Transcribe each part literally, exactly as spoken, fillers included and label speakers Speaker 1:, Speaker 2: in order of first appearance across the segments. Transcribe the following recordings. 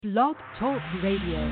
Speaker 1: Blog Talk Radio.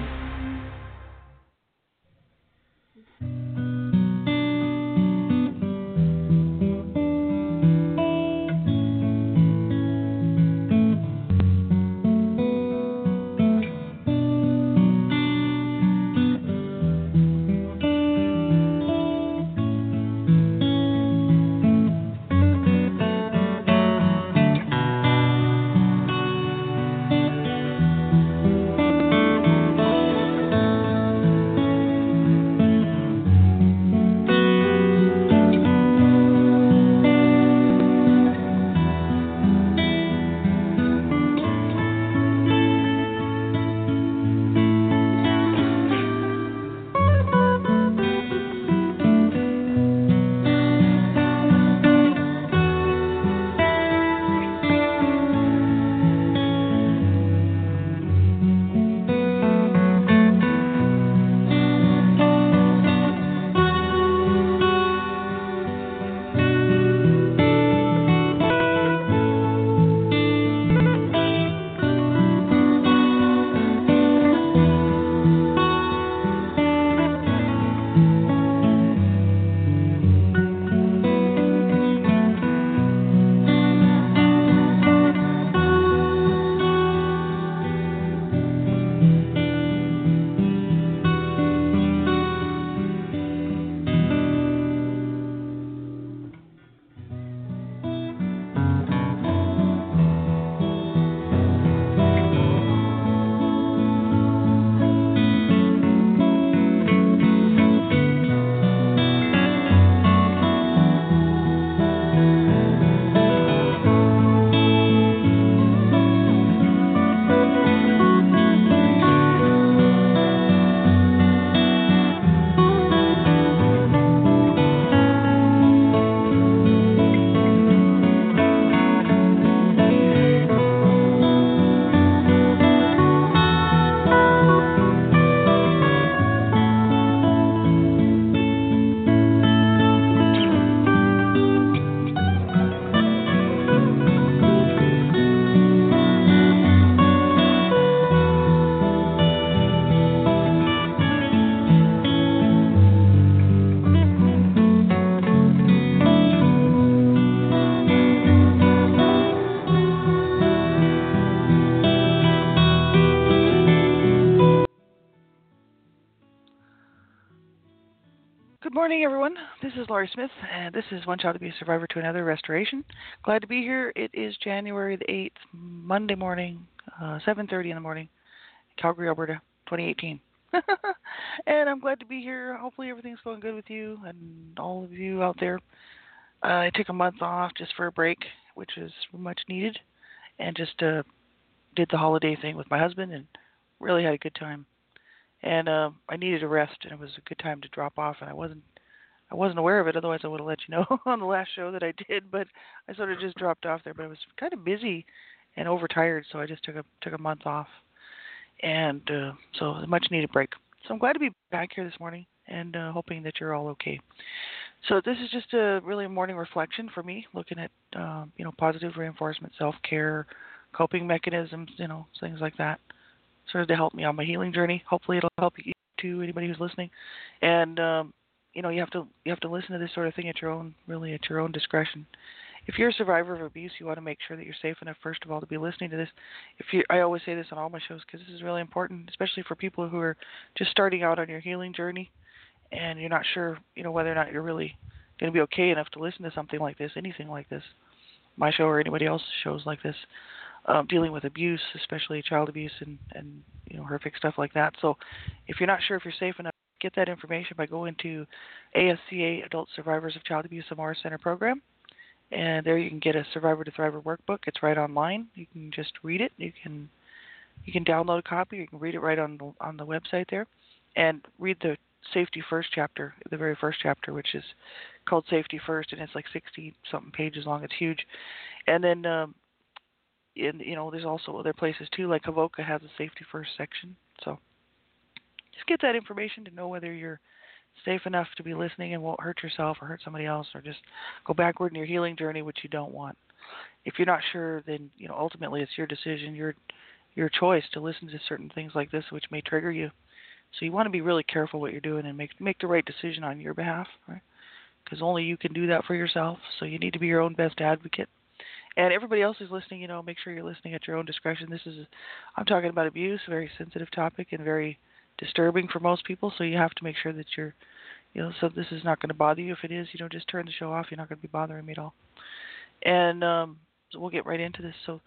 Speaker 2: Good morning, everyone. This is Laurie Smith, and this is One Child Abuse Survivor to Another Restoration. Glad to be here. It is January the eighth, Monday morning, uh, seven thirty in the morning, Calgary, Alberta, twenty eighteen. And I'm glad to be here. Hopefully everything's going good with you and all of you out there. Uh, I took a month off just for a break, which is much needed, and just uh, did the holiday thing with my husband and really had a good time. And uh, I needed a rest, and it was a good time to drop off. And I wasn't, I wasn't aware of it. Otherwise, I would have let you know on the last show that I did. But I sort of just dropped off there. But I was kind of busy and overtired, so I just took a took a month off, and uh, so a much needed break. So I'm glad to be back here this morning, and uh, hoping that you're all okay. So this is just a really a morning reflection for me, looking at uh, you know positive reinforcement, self care, coping mechanisms, you know things like that. Sort of to help me on my healing journey. Hopefully, it'll help you too, anybody who's listening. And um, you know, you have to you have to listen to this sort of thing at your own, really at your own discretion. If you're a survivor of abuse, you want to make sure that you're safe enough, first of all, to be listening to this. If you, I always say this on all my shows because this is really important, especially for people who are just starting out on your healing journey, and you're not sure, you know, whether or not you're really going to be okay enough to listen to something like this, anything like this, my show or anybody else's shows like this. Um, dealing with abuse, especially child abuse and, and you know horrific stuff like that. So if you're not sure if you're safe enough, get that information by going to A S C A Adult Survivors of Child Abuse Amora Center program. And there you can get a Survivor to Thriver workbook. It's right online. You can just read it. You can you can download a copy. You can read it right on the, on the website there. And read the Safety First chapter, the very first chapter, which is called Safety First. And it's like sixty-something pages long. It's huge. And then... Um, And, you know, there's also other places too, like Avoca has a safety first section. So just get that information to know whether you're safe enough to be listening and won't hurt yourself or hurt somebody else, or just go backward in your healing journey, which you don't want. If you're not sure, then, you know, ultimately it's your decision. You're your choice to listen to certain things like this, which may trigger you. So you want to be really careful what you're doing and make make the right decision on your behalf, right? Because only you can do that for yourself. So you need to be your own best advocate. And everybody else who's listening, you know, make sure you're listening at your own discretion. This is, I'm talking about abuse, a very sensitive topic and very disturbing for most people. So you have to make sure that you're, you know, so this is not going to bother you. If it is, you know, just turn the show off. You're not going to be bothering me at all. And um, so we'll get right into this. So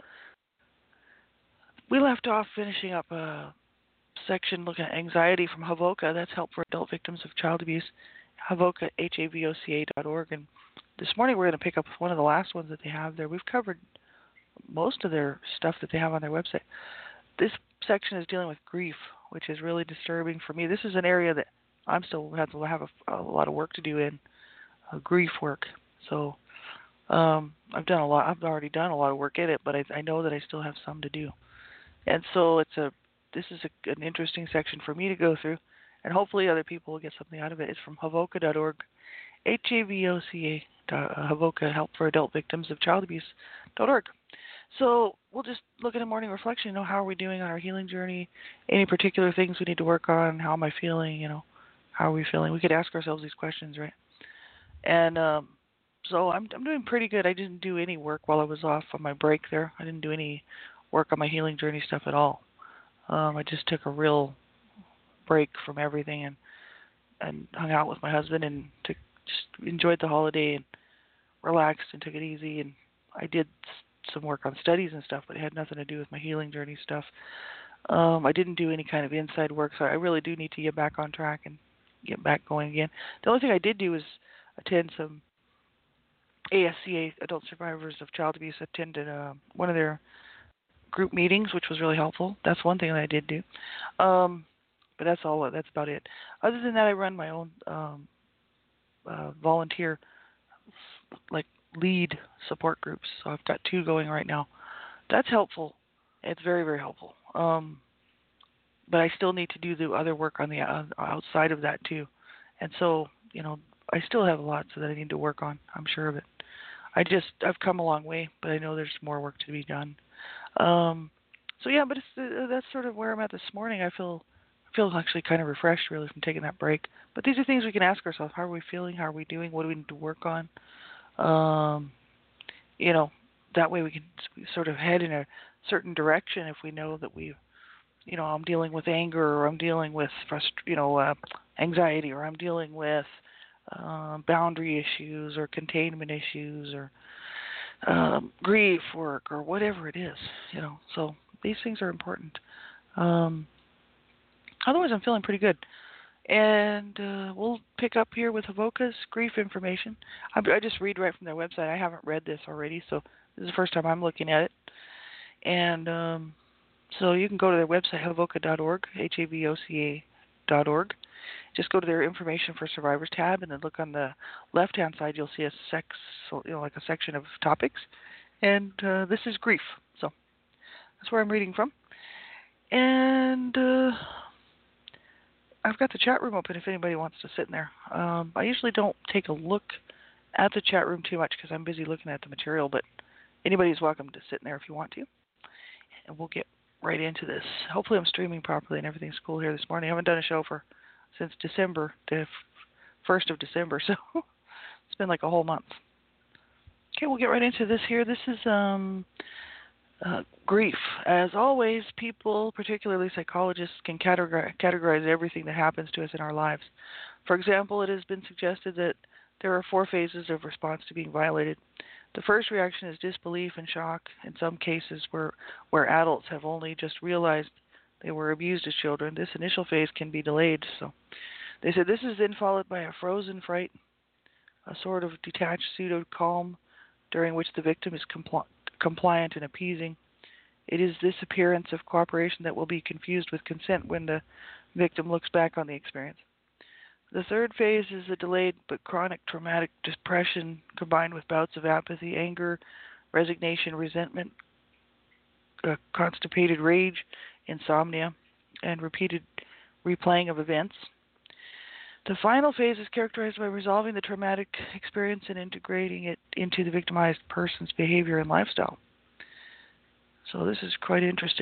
Speaker 2: we left off finishing up a section looking at anxiety from Havoca. That's Help for Adult Victims of Child Abuse. Havoca, H A V O C A dot org. And this morning we're going to pick up one of the last ones that they have there. We've covered most of their stuff that they have on their website. This section is dealing with grief, which is really disturbing for me. This is an area that I'm still have to have a, a lot of work to do in, uh, grief work. So um, I've done a lot. I've already done a lot of work in it, but I, I know that I still have some to do. And so it's a this is a, an interesting section for me to go through, and hopefully other people will get something out of it. It's from Havoca dot org, H A V O C A, uh, Havoca, Help for Adult Victims of Child Abuse dot org. So we'll just look at a morning reflection. You know, how are we doing on our healing journey? Any particular things we need to work on? How am I feeling? You know, how are we feeling? We could ask ourselves these questions, right? And um, so I'm I'm doing pretty good. I didn't do any work while I was off on my break there. I didn't do any work on my healing journey stuff at all. Um, I just took a real break from everything and and hung out with my husband and took, just enjoyed the holiday and relaxed and took it easy. And I did some work on studies and stuff, but it had nothing to do with my healing journey stuff. Um, I didn't do any kind of inside work, so I really do need to get back on track and get back going again. The only thing I did do was attend some A S C A, Adult Survivors of Child Abuse, attended uh, one of their group meetings, which was really helpful. That's one thing that I did do. Um, but that's all. That's about it. Other than that, I run my own um, uh, volunteer, like lead support groups. So I've got two going right now. That's helpful. It's very, very helpful. Um, but I still need to do the other work on the uh, outside of that too. And so, you know, I still have a lot that I need to work on. I'm sure of it. I just I've come a long way, but I know there's more work to be done. Um, so yeah, but it's, uh, that's sort of where I'm at this morning. I feel I feel actually kind of refreshed, really, from taking that break. But these are things we can ask ourselves: how are we feeling? How are we doing? What do we need to work on? Um, you know, that way we can sort of head in a certain direction if we know that we, you know, I'm dealing with anger, or I'm dealing with frust- you know, uh, anxiety, or I'm dealing with uh, boundary issues, or containment issues, or um, grief work, or whatever it is, you know. So these things are important. Um, otherwise, I'm feeling pretty good. And uh, we'll pick up here with Havoca's grief information. I, I just read right from their website. I haven't read this already, so this is the first time I'm looking at it. And um, so you can go to their website, Havoca dot org, H A V O C A dot org. Just go to their Information for Survivors tab, and then look on the left-hand side. You'll see a sex, you know, like a section of topics. And uh, this is grief. So that's where I'm reading from. And uh, I've got the chat room open if anybody wants to sit in there. Um, I usually don't take a look at the chat room too much because I'm busy looking at the material, but anybody's welcome to sit in there if you want to. And we'll get right into this. Hopefully I'm streaming properly and everything's cool here this morning. I haven't done a show for since December, the first of December, so it's been like a whole month. Okay, we'll get right into this here. This is um, uh, grief. As always, people, particularly psychologists, can categorize, categorize everything that happens to us in our lives. For example, it has been suggested that there are four phases of response to being violated. The first reaction is disbelief and shock, in some cases where, where adults have only just realized they were abused as children. This initial phase can be delayed. So they said this is then followed by a frozen fright, a sort of detached pseudo-calm during which the victim is compl- compliant and appeasing. It is this appearance of cooperation that will be confused with consent when the victim looks back on the experience. The third phase is a delayed but chronic traumatic depression combined with bouts of apathy, anger, resignation, resentment, uh, constipated rage, insomnia, and repeated replaying of events. The final phase is characterized by resolving the traumatic experience and integrating it into the victimized person's behavior and lifestyle. So this is quite interesting.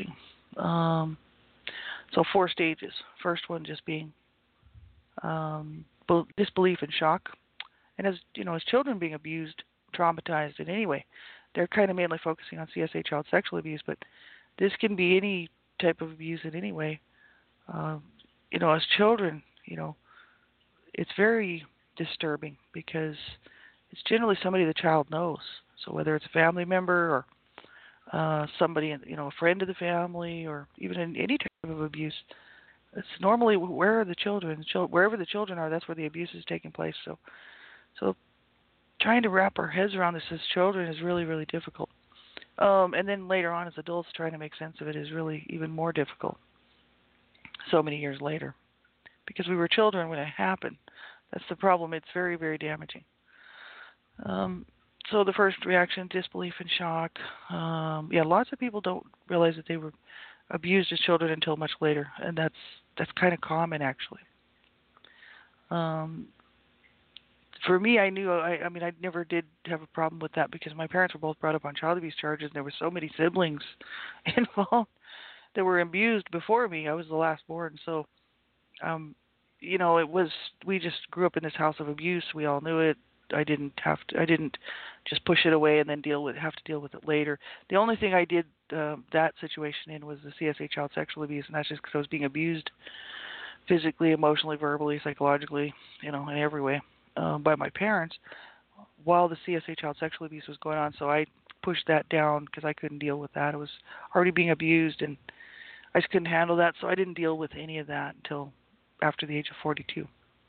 Speaker 2: Um, so four stages. First one just being um, disbelief and shock, and as you know, as children being abused, traumatized in any way, they're kind of mainly focusing on C S A, child sexual abuse, but this can be any type of abuse in any way. Um, you know, as children, you know, it's very disturbing because it's generally somebody the child knows. So whether it's a family member or uh, somebody, you know, a friend of the family, or even in any type of abuse, it's normally where are the children? Wherever the children are, that's where the abuse is taking place. So, so trying to wrap our heads around this as children is really, really difficult. Um, and then later on, as adults, trying to make sense of it is really even more difficult. So many years later, because we were children when it happened. That's the problem. It's very, very damaging. Um, so the first reaction, disbelief and shock. Um, yeah, lots of people don't realize that they were abused as children until much later, and that's that's kind of common actually. Um, for me, I knew. I, I mean, I never did have a problem with that because my parents were both brought up on child abuse charges, and there were so many siblings involved that were abused before me. I was the last born, so um, you know, it was. We just grew up in this house of abuse. We all knew it. I didn't have to. I didn't just push it away and then deal with have to deal with it later. The only thing I did uh, that situation in was the C S A, child sexual abuse, and that's just because I was being abused physically, emotionally, verbally, psychologically, you know, in every way uh, by my parents while the C S A, child sexual abuse was going on. So I pushed that down because I couldn't deal with that. I was already being abused, and I just couldn't handle that. So I didn't deal with any of that until after the age of forty-two.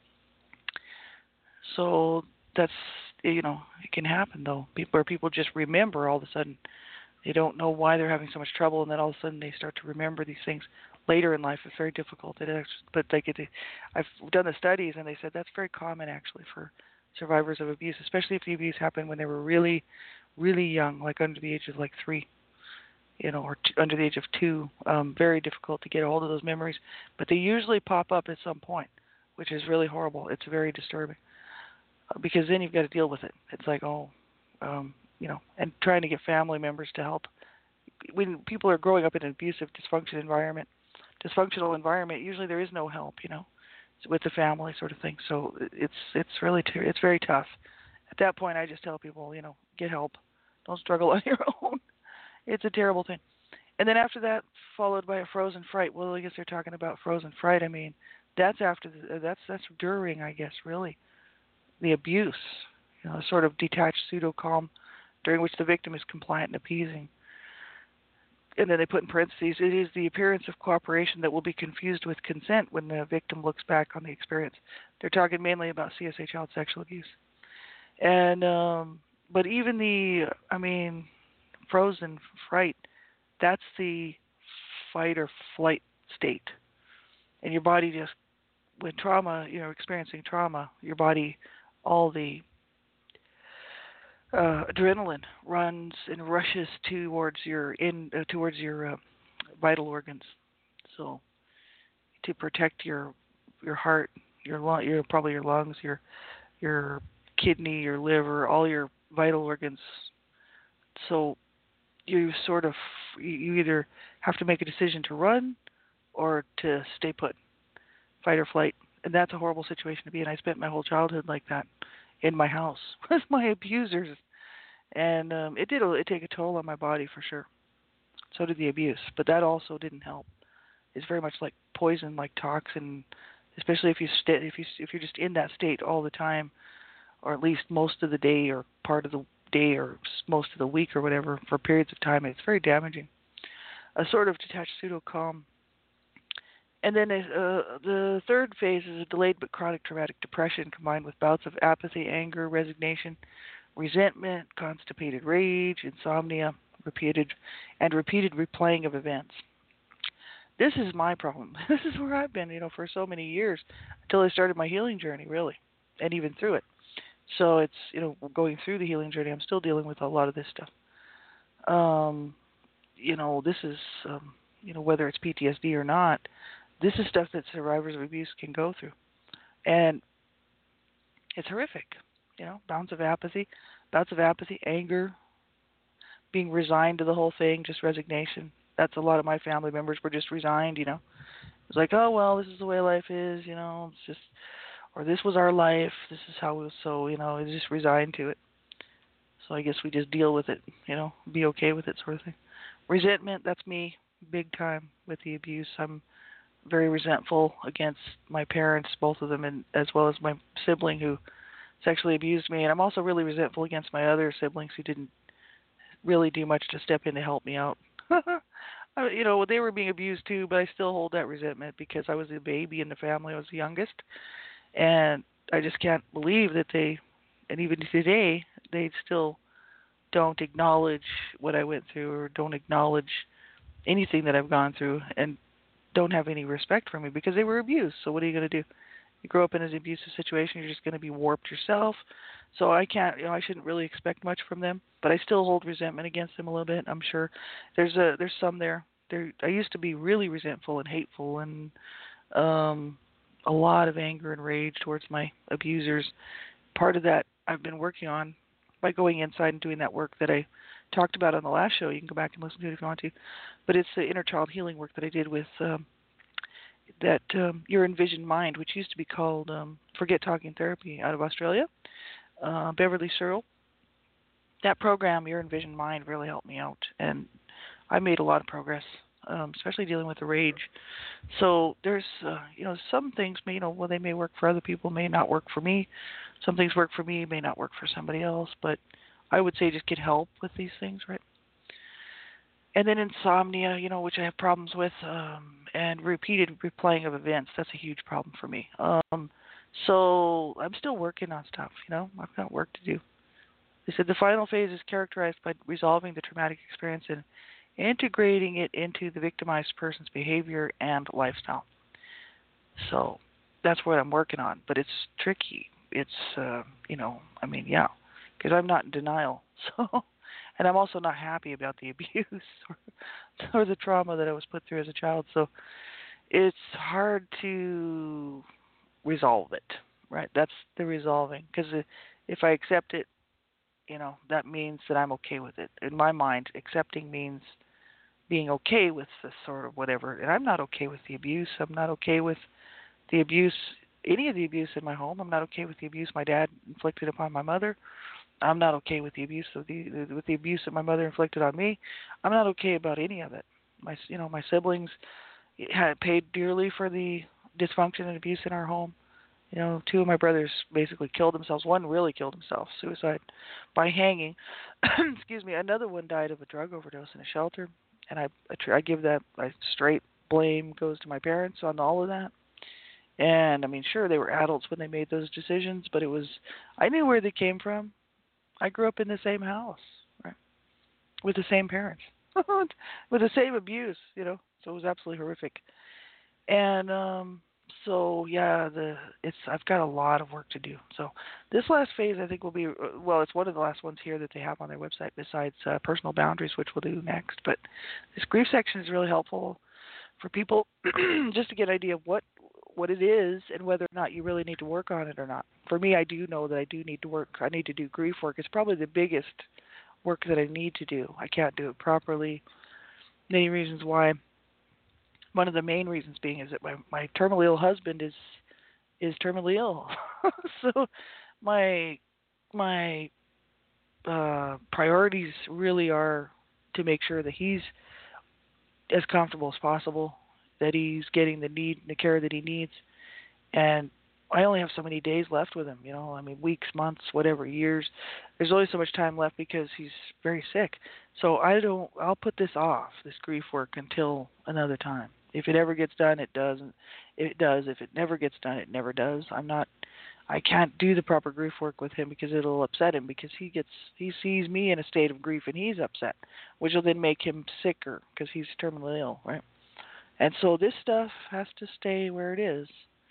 Speaker 2: So that's, you know, it can happen though, where people just remember all of a sudden. They don't know why they're having so much trouble, and then all of a sudden they start to remember these things later in life. It's very difficult. It actually, but like it, I've done the studies, and they said that's very common actually for survivors of abuse, especially if the abuse happened when they were really, really young, like under the age of like three, you know, or t- under the age of two. Um, very difficult to get a hold of those memories, but they usually pop up at some point, which is really horrible. It's very disturbing uh, because then you've got to deal with it. It's like, oh, um, you know, and trying to get family members to help. When people are growing up in an abusive, dysfunctional environment, dysfunctional environment, usually there is no help, you know, with the family sort of thing. So it's it's really t- it's very tough. At that point, I just tell people, you know, get help. Don't struggle on your own. It's a terrible thing. And then after that, followed by a frozen fright. Well, I guess they're talking about frozen fright. I mean, that's after the, that's that's during, I guess, really the abuse. You know, a sort of detached pseudo calm during which the victim is compliant and appeasing. And then they put in parentheses, it is the appearance of cooperation that will be confused with consent when the victim looks back on the experience. They're talking mainly about C S A, child sexual abuse. And, um, but even the, I mean, frozen fright, that's the fight or flight state. And your body just, when trauma, you know, experiencing trauma, your body, all the uh, adrenaline runs and rushes towards your in uh, towards your uh, vital organs. So to protect your your heart, your lung, your probably your lungs, your your kidney, your liver, all your vital organs. So you sort of you either have to make a decision to run or to stay put, fight or flight, and that's a horrible situation to be in. I spent my whole childhood like that in my house with my abusers. And um, it did it take a toll on my body for sure. So did the abuse, but that also didn't help. It's very much like poison, like toxin, especially if you st- if you if you're just in that state all the time, or at least most of the day, or part of the day, or most of the week, or whatever, for periods of time. It's very damaging. A sort of detached pseudo calm. And then uh, the third phase is a delayed but chronic traumatic depression combined with bouts of apathy, anger, resignation, resentment, constipated rage, insomnia, repeated and repeated replaying of events. This is my problem. This is where I've been, you know, for so many years until I started my healing journey, really, and even through it. So it's, you know, going through the healing journey, I'm still dealing with a lot of this stuff. Um, you know, this is, um, you know, whether it's P T S D or not, this is stuff that survivors of abuse can go through, and it's horrific. You know, bouts of apathy, bouts of apathy, anger, being resigned to the whole thing, just resignation. that's a lot of my family members were just resigned, you know. It's like, oh well, this is the way life is, you know. It's just, or this was our life. This is how it was. So you know, it's just resigned to it. So I guess we just deal with it, you know, be okay with it, sort of thing. Resentment, that's me, big time with the abuse. I'm very resentful against my parents, both of them, and as well as my sibling who sexually abused me. And I'm also really resentful against my other siblings who didn't really do much to step in to help me out. I- you know, they were being abused too, but I still hold that resentment because I was the baby in the family. I was the youngest, and I just can't believe that they, and even today, they still don't acknowledge what I went through or don't acknowledge anything that I've gone through and don't have any respect for me because they were abused. So what are you going to do? You grow up in an abusive situation, you're just going to be warped yourself. So I can't, you know, I shouldn't really expect much from them, but I still hold resentment against them a little bit. I'm sure there's a there's some there. There I used to be really resentful and hateful and um a lot of anger and rage towards my abusers. Part of that I've been working on by going inside and doing that work that I talked about on the last show. You can go back and listen to it if you want to. But it's the inner child healing work that I did with um, that um, Your Envisioned Mind, which used to be called um, Forget Talking Therapy out of Australia. Uh, Beverly Searle. That program, Your Envisioned Mind, really helped me out. And I made a lot of progress, um, especially dealing with the rage. So there's, uh, you know, some things may, you know, well, they may work for other people, may not work for me. Some things work for me, may not work for somebody else. But I would say just get help with these things, right? And then insomnia, you know, which I have problems with, um, and repeated replaying of events. That's a huge problem for me. Um, so I'm still working on stuff, you know. I've got work to do. They said the final phase is characterized by resolving the traumatic experience and integrating it into the victimized person's behavior and lifestyle. So that's what I'm working on, but it's tricky. It's, uh, you know, I mean, yeah, because I'm not in denial. So, and I'm also not happy about the abuse or, or the trauma that I was put through as a child. So it's hard to resolve it, right? That's the resolving. Because if I accept it, you know, that means that I'm okay with it. In my mind, accepting means being okay with this sort of whatever. And I'm not okay with the abuse. I'm not okay with the abuse, any of the abuse in my home. I'm not okay with the abuse my dad inflicted upon my mother. I'm not okay with the abuse of the with the abuse that my mother inflicted on me. I'm not okay about any of it. My you know my siblings had paid dearly for the dysfunction and abuse in our home. You know, two of my brothers basically killed themselves. One really killed himself, suicide by hanging. Excuse me. Another one died of a drug overdose in a shelter, and I I, I give that I straight blame goes to my parents on all of that. And I mean, sure, they were adults when they made those decisions, but it was I knew where they came from. I grew up in the same house, right, with the same parents, with the same abuse, you know. So it was absolutely horrific. And um, so yeah, the it's I've got a lot of work to do. So this last phase, I think, will be well. It's one of the last ones here that they have on their website, besides uh, personal boundaries, which we'll do next. But this grief section is really helpful for people just to get an idea of what what it is and whether or not you really need to work on it or not. For me, I do know that I do need to work. I need to do grief work. It's probably the biggest work that I need to do. I can't do it properly. Many reasons why. One of the main reasons being is that my, my terminally ill husband is is terminally ill. So my my uh, priorities really are to make sure that he's as comfortable as possible, that he's getting the need the care that he needs. And I only have so many days left with him, you know, I mean weeks, months, whatever, years. There's only so much time left because he's very sick. So I don't I'll put this off, this grief work, until another time. If it ever gets done, it doesn't. It does. If it never gets done, it never does. I'm not I can't do the proper grief work with him because it'll upset him, because he gets he sees me in a state of grief and he's upset, which will then make him sicker because he's terminally ill, right? And so this stuff has to stay where it is.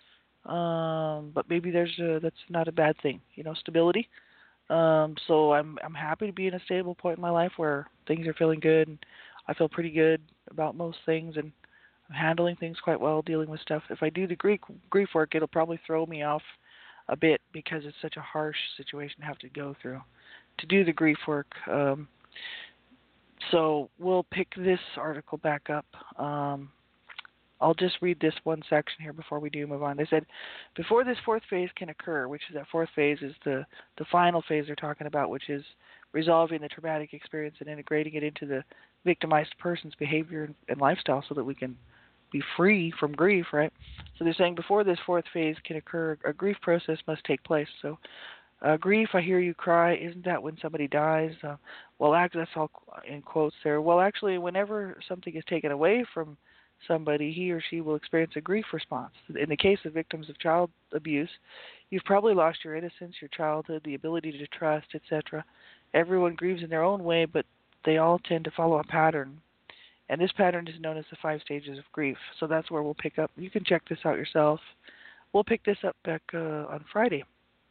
Speaker 2: Um, but maybe there's a, that's not a bad thing, you know, stability. Um, so I'm I'm happy to be in a stable point in my life where things are feeling good and I feel pretty good about most things, and I'm handling things quite well, dealing with stuff. If I do the grief grief work, it'll probably throw me off a bit because it's such a harsh situation to have to go through. To do the grief work, um, So we'll pick this article back up. Um, I'll just read this one section here before we do move on. They said, before this fourth phase can occur, which is that fourth phase is the, the final phase they're talking about, which is resolving the traumatic experience and integrating it into the victimized person's behavior and, and lifestyle so that we can be free from grief, right? So they're saying before this fourth phase can occur, a grief process must take place. So uh, grief, I hear you cry, isn't that when somebody dies? Uh, well, act, that's all in quotes there. Well, actually, whenever something is taken away from somebody, he or she will experience a grief response. In the case of victims of child abuse, you've probably lost your innocence, your childhood, the ability to trust, et cetera. Everyone grieves in their own way, but they all tend to follow a pattern. And this pattern is known as the five stages of grief. So that's where we'll pick up. You can check this out yourself. We'll pick this up back uh, on Friday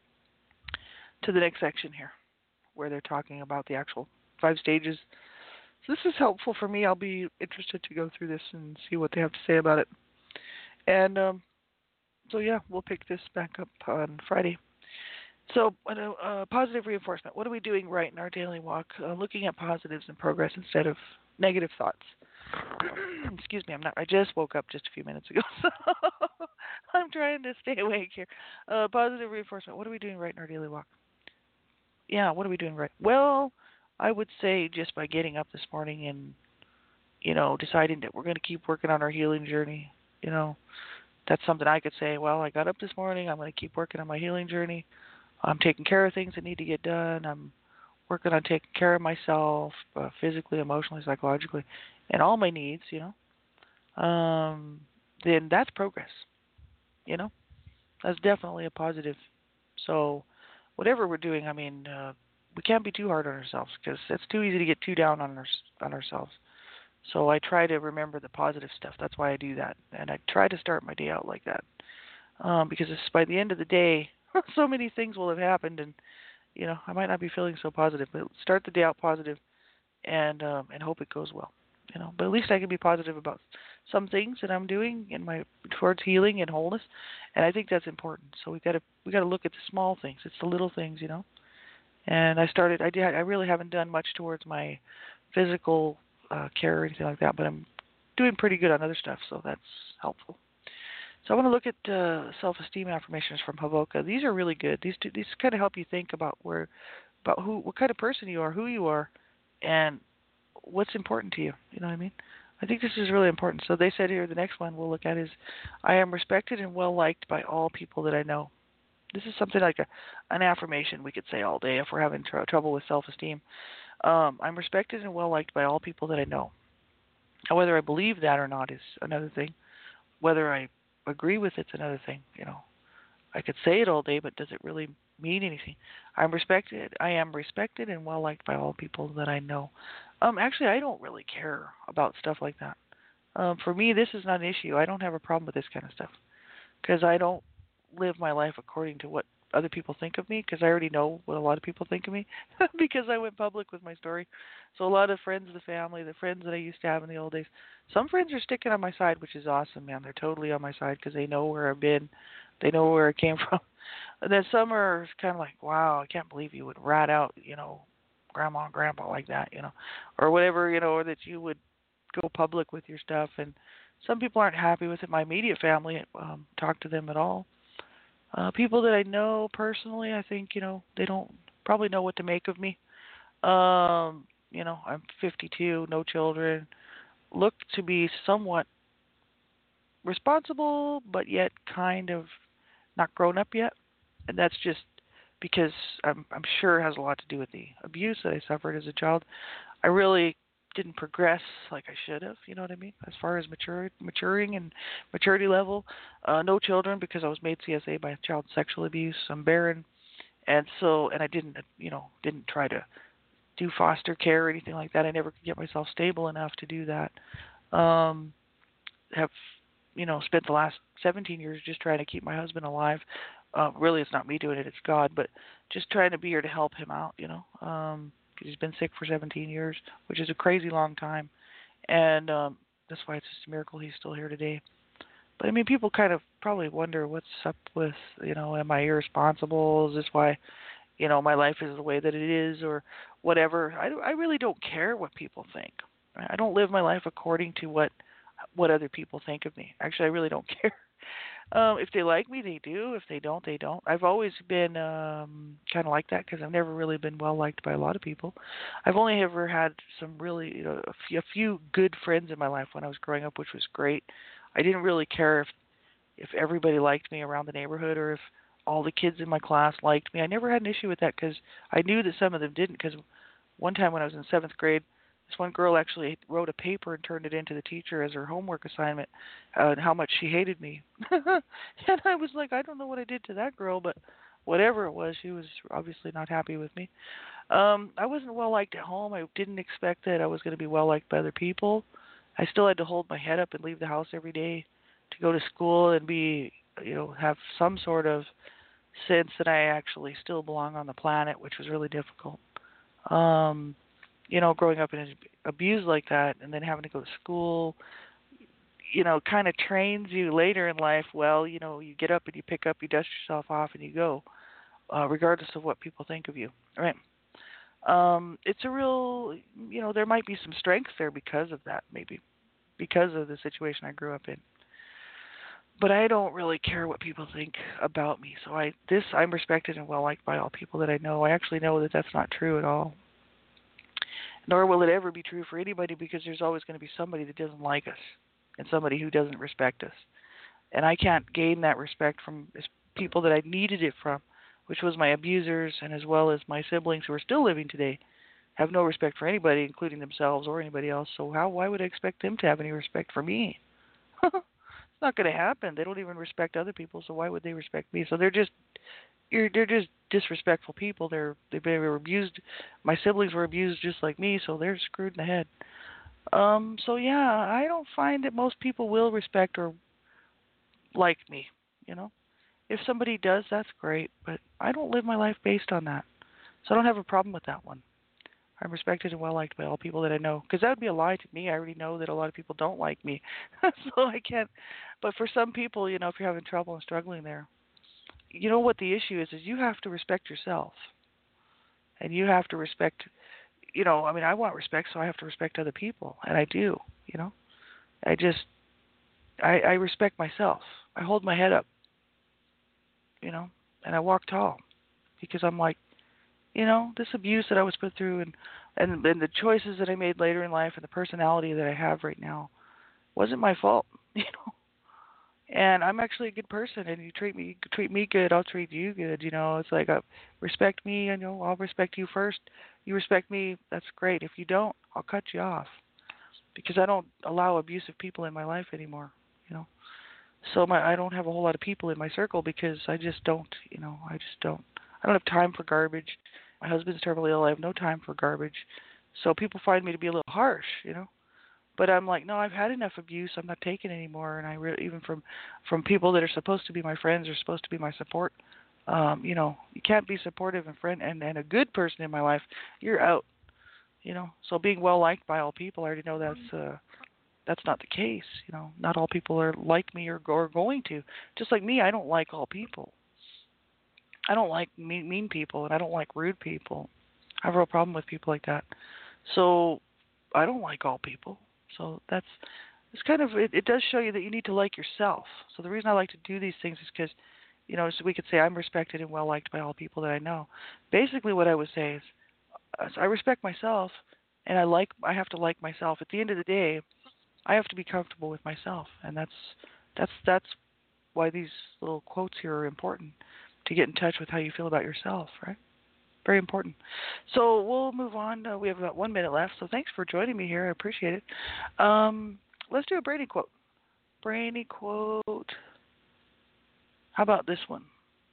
Speaker 2: to the next section here, where they're talking about the actual five stages. So this is helpful for me. I'll be interested to go through this and see what they have to say about it. And um, so, yeah, we'll pick this back up on Friday. So, uh, uh, positive reinforcement. What are we doing right in our daily walk? Uh, looking at positives and progress instead of negative thoughts. Excuse me, I'm not. I just woke up just a few minutes ago, so I'm trying to stay awake here. Uh, positive reinforcement. What are we doing right in our daily walk? Yeah, what are we doing right? Well, I would say just by getting up this morning and, you know, deciding that we're going to keep working on our healing journey. You know, that's something I could say. Well, I got up this morning. I'm going to keep working on my healing journey. I'm taking care of things that need to get done. I'm working on taking care of myself, uh, physically, emotionally, psychologically, and all my needs, you know. Um, then that's progress, you know. That's definitely a positive. So whatever we're doing, I mean, uh, we can't be too hard on ourselves because it's too easy to get too down on, our, on ourselves. So I try to remember the positive stuff. That's why I do that. And I try to start my day out like that. Um, because it's, by the end of the day, so many things will have happened, and you know I might not be feeling so positive. But start the day out positive, and um, and hope it goes well. You know, but at least I can be positive about some things that I'm doing in my towards healing and wholeness, and I think that's important. So we got to we got to look at the small things. It's the little things, you know. And I started. I did. I really haven't done much towards my physical uh, care or anything like that, but I'm doing pretty good on other stuff. So that's helpful. So I want to look at uh, self-esteem affirmations from Havoka. These are really good. These two, these kind of help you think about where, about who, what kind of person you are, who you are, and what's important to you. You know what I mean? I think this is really important. So they said here, the next one we'll look at is, I am respected and well liked by all people that I know. This is something like a, an affirmation we could say all day if we're having tr- trouble with self-esteem. Um, I'm respected and well liked by all people that I know. Now, whether I believe that or not is another thing. Whether I agree with it's another thing. You know, I could say it all day, but does it really mean anything? I'm respected. I am respected and well liked by all people that I know. Um, actually, I don't really care about stuff like that. Um, for me, this is not an issue. I don't have a problem with this kind of stuff because I don't live my life according to what other people think of me, because I already know what a lot of people think of me because I went public with my story. So a lot of friends, the family, the friends that I used to have in the old days, some friends are sticking on my side, which is awesome, man. They're totally on my side because they know where I've been, they know where I came from. And then some are kind of like, wow, I can't believe you would rat out, you know, grandma and grandpa like that, you know, or whatever, you know, or that you would go public with your stuff. And some people aren't happy with it. My immediate family, um, talk to them at all. Uh, people that I know personally, I think, you know, they don't probably know what to make of me. Um, you know, I'm fifty-two, no children, look to be somewhat responsible, but yet kind of not grown up yet. And that's just because I'm, I'm sure it has a lot to do with the abuse that I suffered as a child. I really didn't progress like I should have, you know what I mean, as far as mature, maturing and maturity level. Uh, no children because I was made C S A by child sexual abuse. I'm barren, and so and I didn't, you know, didn't try to do foster care or anything like that. I never could get myself stable enough to do that. Um, have, you know, spent the last seventeen years just trying to keep my husband alive. Uh, really, it's not me doing it; it's God. But just trying to be here to help him out, you know. Um, He's been sick for seventeen years, which is a crazy long time. And um, that's why it's just a miracle he's still here today. But, I mean, people kind of probably wonder what's up with, you know, am I irresponsible? Is this why, you know, my life is the way that it is or whatever. I, I really don't care what people think. I don't live my life according to what what other people think of me. Actually, I really don't care. Um, if they like me, they do. If they don't, they don't. I've always been um, kind of like that because I've never really been well liked by a lot of people. I've only ever had some really, you know, a few, a few good friends in my life when I was growing up, which was great. I didn't really care if if everybody liked me around the neighborhood or if all the kids in my class liked me. I never had an issue with that because I knew that some of them didn't. Because one time when I was in seventh grade, this one girl actually wrote a paper and turned it into the teacher as her homework assignment, uh, and how much she hated me. And I was like, I don't know what I did to that girl, but whatever it was, she was obviously not happy with me. Um, I wasn't well liked at home. I didn't expect that I was going to be well liked by other people. I still had to hold my head up and leave the house every day to go to school and be, you know, have some sort of sense that I actually still belong on the planet, which was really difficult. Um, you know, growing up in abuse like that and then having to go to school, you know, kind of trains you later in life. Well, you know, you get up and you pick up, you dust yourself off and you go, uh, regardless of what people think of you. Right. Um, it's a real, you know, there might be some strength there because of that, maybe because of the situation I grew up in. But I don't really care what people think about me. So I, this, I'm respected and well liked by all people that I know. I actually know that that's not true at all. Nor will it ever be true for anybody because there's always going to be somebody that doesn't like us and somebody who doesn't respect us. And I can't gain that respect from people that I needed it from, which was my abusers and as well as my siblings who are still living today, have no respect for anybody, including themselves or anybody else. So how? Why would I expect them to have any respect for me? It's not going to happen. They don't even respect other people, so why would they respect me? So they're just You're, they're just disrespectful people. They're they were abused. My siblings were abused just like me, so they're screwed in the head. Um, so yeah, I don't find that most people will respect or like me. You know, if somebody does, that's great. But I don't live my life based on that, so I don't have a problem with that one. I'm respected and well liked by all people that I know. Because that would be a lie to me. I already know that a lot of people don't like me, so I can't. But for some people, you know, if you're having trouble and struggling there, you know what the issue is, is you have to respect yourself. And you have to respect, you know, I mean, I want respect, so I have to respect other people. And I do, you know. I just, I, I respect myself. I hold my head up, you know, and I walk tall. Because I'm like, you know, this abuse that I was put through and, and, and the choices that I made later in life and the personality that I have right now wasn't my fault, you know. And I'm actually a good person, and you treat me you treat me good, I'll treat you good. You know, it's like uh, respect me, you know, I'll respect you first. You respect me, that's great. If you don't, I'll cut you off because I don't allow abusive people in my life anymore. You know, so my I don't have a whole lot of people in my circle because I just don't. You know, I just don't. I don't have time for garbage. My husband's terminally ill. I have no time for garbage. So people find me to be a little harsh. You know. But I'm like, no, I've had enough abuse. I'm not taking it anymore. And I really, even from from people that are supposed to be my friends or supposed to be my support, um, you know, you can't be supportive and friend and, and a good person in my life. You're out, you know. So being well liked by all people, I already know that's uh, that's not the case. You know, not all people are like me or, or going to. Just like me, I don't like all people. I don't like mean, mean people, and I don't like rude people. I have a real problem with people like that. So I don't like all people. So that's it's kind of it, it does show you that you need to like yourself. So the reason I like to do these things is because, you know, so we could say I'm respected and well liked by all people that I know. Basically, what I would say is, uh, I respect myself, and I like I have to like myself. At the end of the day, I have to be comfortable with myself, and that's that's that's why these little quotes here are important to get in touch with how you feel about yourself, right? Very important. So we'll move on. Uh, we have about one minute left, so thanks for joining me here. I appreciate it. Um, let's do a Brainy quote. Brainy quote. How about this one?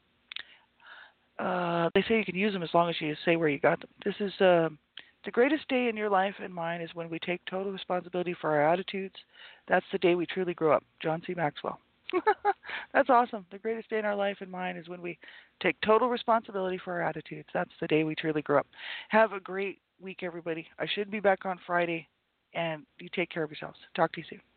Speaker 2: Uh, they say you can use them as long as you say where you got them. This is uh, the greatest day in your life and mine is when we take total responsibility for our attitudes. That's the day we truly grow up. John C. Maxwell. That's awesome. The greatest day in our life and mine is when we take total responsibility for our attitudes. That's the day we truly grow up. Have a great week, everybody. I should be back on Friday, and you take care of yourselves. Talk to you soon.